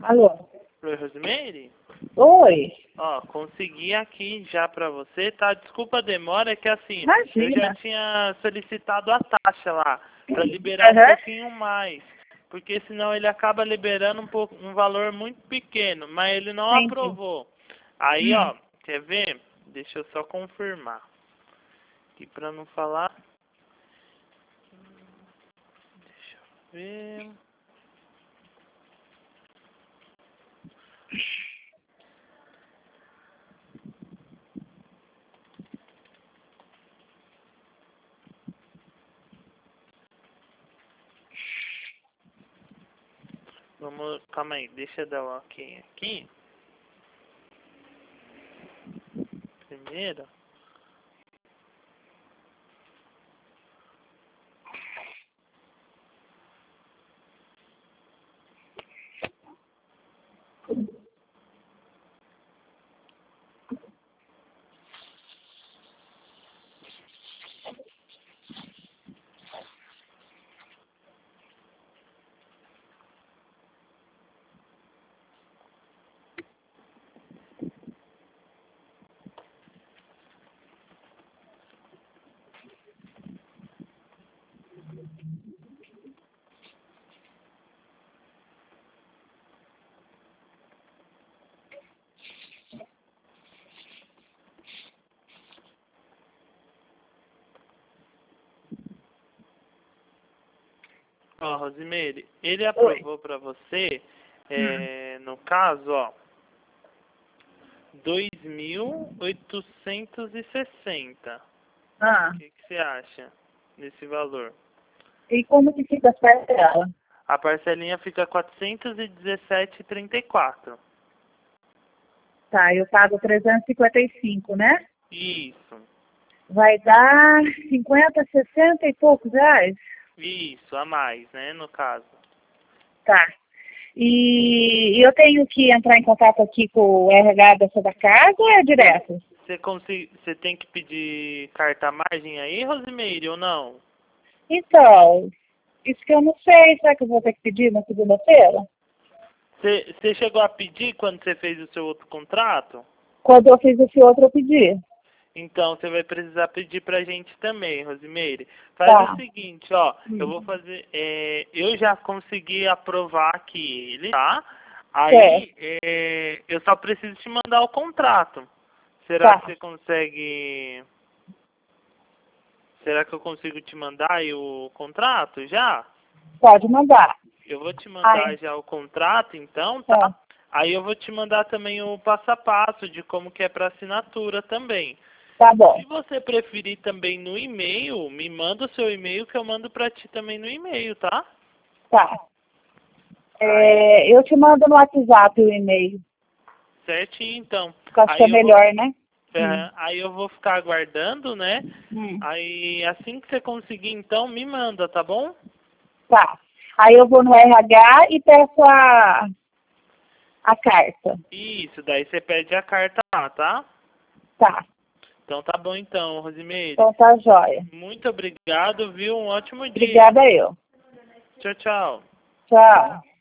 Alô? Oi, Rosemary? Oi. Ó, consegui aqui já pra você, tá? Desculpa a demora, é que assim, Imagina. eu já tinha solicitado a taxa lá, pra liberar um pouquinho mais. Porque senão ele acaba liberando um valor muito pequeno, mas ele não Entendi. aprovou. Aí, ó, quer ver? Deixa eu só confirmar. Aqui pra não falar. Deixa eu ver. Vamos, calma aí, deixa eu dar um ok aqui. Primeiro. Ó, Rosemary, ele aprovou pra você, no caso, ó, 2.860. Ah, O que você acha nesse valor? e como que fica a parcela? A parcelinha fica 417,34. Tá, eu pago 355, né? Isso, Vai dar 50, 60 e poucos reais? isso, a mais, né, no caso. Tá. E eu tenho que entrar em contato aqui com o RH da casa ou é direto? Você tem que pedir carta à margem aí, Rosemary, ou não? Então, isso que eu não sei. Será que eu vou ter que pedir na segunda-feira? Você chegou a pedir quando você fez o seu outro contrato? Quando eu fiz esse outro, eu pedi. Então, você vai precisar pedir pra gente também, Rosemary. Faz Tá. o seguinte, ó, eu vou fazer, eu já consegui aprovar aqui ele, tá? Aí, eu só preciso te mandar o contrato. Será Tá. que você consegue, será que eu consigo te mandar aí o contrato já? Pode mandar. Eu vou te mandar Ai, já o contrato, então, tá? tá. Aí eu vou te mandar também o passo a passo de como que é para assinatura também. Tá bom. Se você preferir também no e-mail, me manda o seu e-mail que eu mando para ti também no e-mail, tá? Tá. Aí, Eu te mando no WhatsApp o e-mail. certinho, então. Que eu acho que é Aí eu vou, melhor, né? aí eu vou ficar aguardando, né? Hum. Aí assim que você conseguir, então, me manda, tá bom? Tá. Aí eu vou no RH e peço a carta. Isso, daí você pede a carta lá, tá? Tá. Então tá bom então, Rosemary. Então tá jóia. Muito obrigado, viu? Um ótimo dia. Obrigada eu. Tchau, tchau. Tchau.